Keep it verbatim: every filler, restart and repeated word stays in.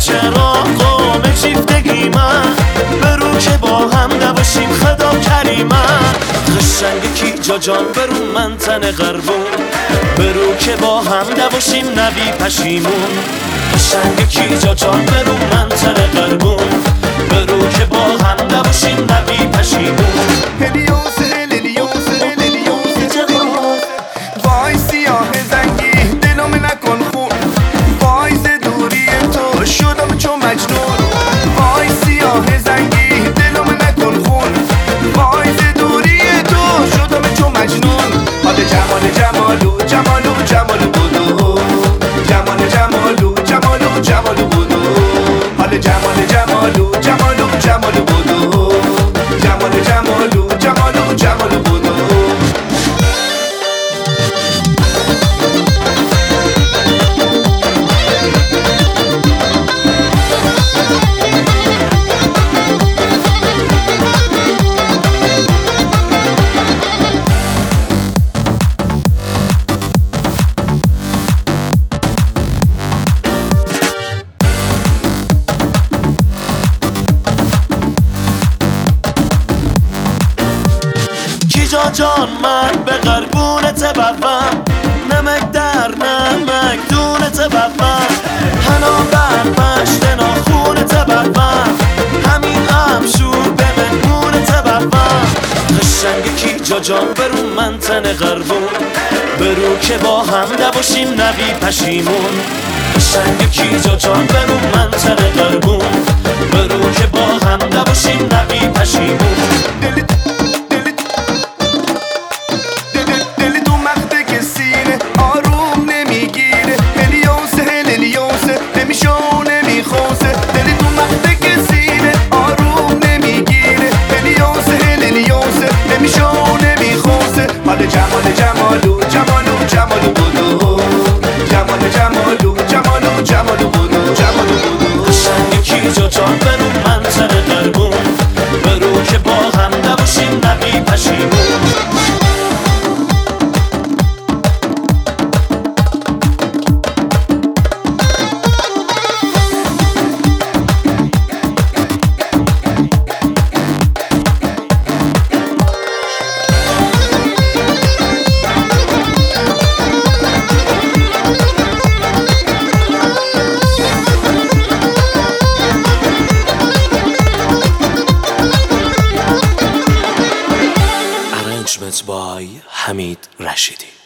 چرا قوم چیفتگی من برو که با هم نباشیم خدا کریمه قشنگ کی جا جان برو من تن قربون برو که با هم نباشیم نبی پشیمون قشنگ کی جا جان برو من تن قربون برو که با هم نباشیم نبی پشیمون هلیوسه هلیوسه هلیوسه جوان وای سیاه زنگی دلم نکن خون وای ز دوری تو شدم چون مجنون وای سیاه زنگی دلم نکن خون وای ز دوری تو شدم چون مجنون حال جمال جمالو جمالو جمالو بودو جمال جمالو جمالو جمالو بودو حال جمال جمالو جمالو جمالو بودو جمال جمالو جمالو جمالو بودو جا جان من به قربونت بروم نمک در نمک دونت بروم حنا بر پشت ناخونت بروم همین امشور به مهمونت بروم قشنگ کی جا جان برو من تن قربون برو که با هم نباشیم نبی پشیمون قشنگ کی جا جان برو من تن قربون برو که با هم نباشیم نبی پشیمون جمال جمالو جمالو جمالو بودو جمال جمالو جمالو جمالو بودو جمالو بودو قشنگ کی جا جان برو من تن قربون برو که با هم نباشیم نبی پشیمون by Hamid Rashidi.